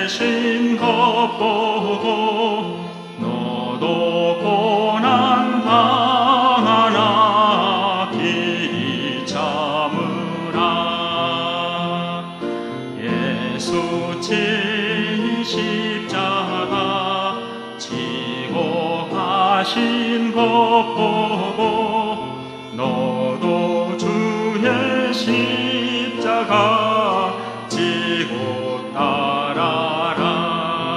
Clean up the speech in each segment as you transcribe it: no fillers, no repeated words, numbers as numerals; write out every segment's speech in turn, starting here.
계신 것 보고 너도 고난 당하나 길이 참으라. 예수 진 십자가 지고 가신 것 보고 너도 주의 십자가 지고 따라라.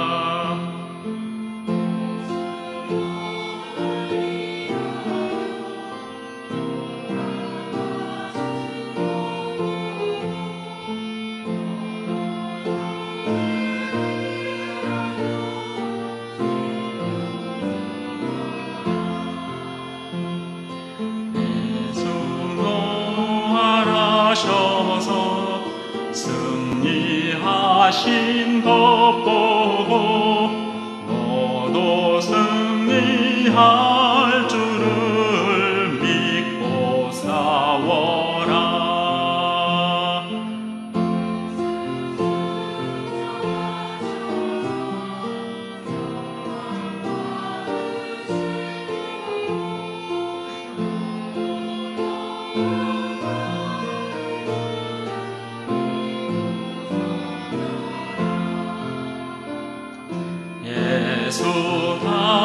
하셔서 승리하신 것 보고 너도 승리할 줄을 믿고 싸워라. 예수